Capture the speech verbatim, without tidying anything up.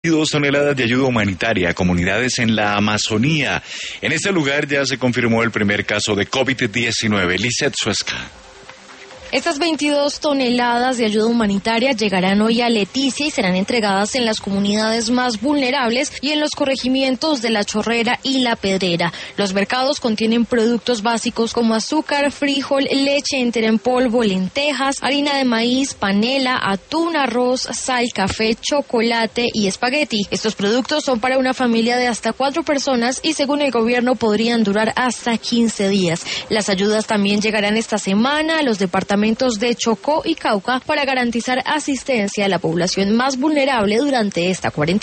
veintidós toneladas de ayuda humanitaria a comunidades en la Amazonía. En este lugar ya se confirmó el primer caso de COVID diecinueve. Lizeth Suesca. Estas veintidós toneladas de ayuda humanitaria llegarán hoy a Leticia y serán entregadas en las comunidades más vulnerables y en los corregimientos de La Chorrera y La Pedrera. Los mercados contienen productos básicos como azúcar, frijol, leche entera en polvo, lentejas, harina de maíz, panela, atún, arroz, sal, café, chocolate y espagueti. Estos productos son para una familia de hasta cuatro personas y según el gobierno podrían durar hasta quince días. Las ayudas también llegarán esta semana a los departamentos de Chocó y Cauca para garantizar asistencia a la población más vulnerable durante esta cuarentena.